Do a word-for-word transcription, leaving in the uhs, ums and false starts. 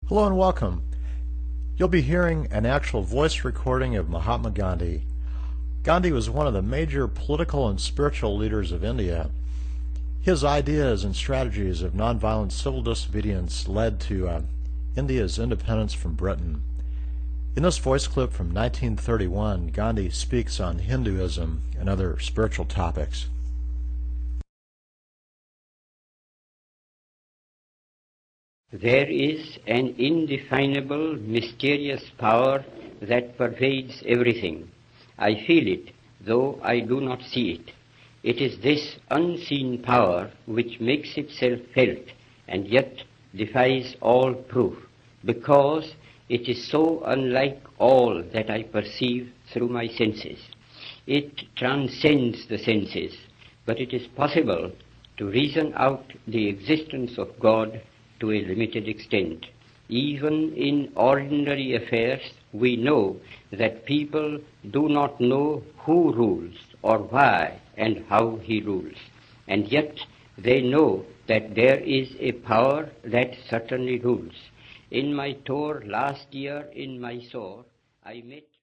Hello and welcome. You'll be hearing an actual voice recording of Mahatma Gandhi. Gandhi was one of the major political and spiritual leaders of India. His ideas and strategies of nonviolent civil disobedience led to uh, India's independence from Britain. In this voice clip from nineteen thirty-one, Gandhi speaks on Hinduism and other spiritual topics. There is an indefinable, mysterious power that pervades everything. I feel it, though I do not see it. It is this unseen power which makes itself felt and yet defies all proof, because it is so unlike all that I perceive through my senses. It transcends the senses, but it is possible to reason out the existence of God to a limited extent. Even in ordinary affairs, we know that people do not know who rules or why and how he rules. And yet they know that there is a power that certainly rules. In my tour last year in Mysore, I met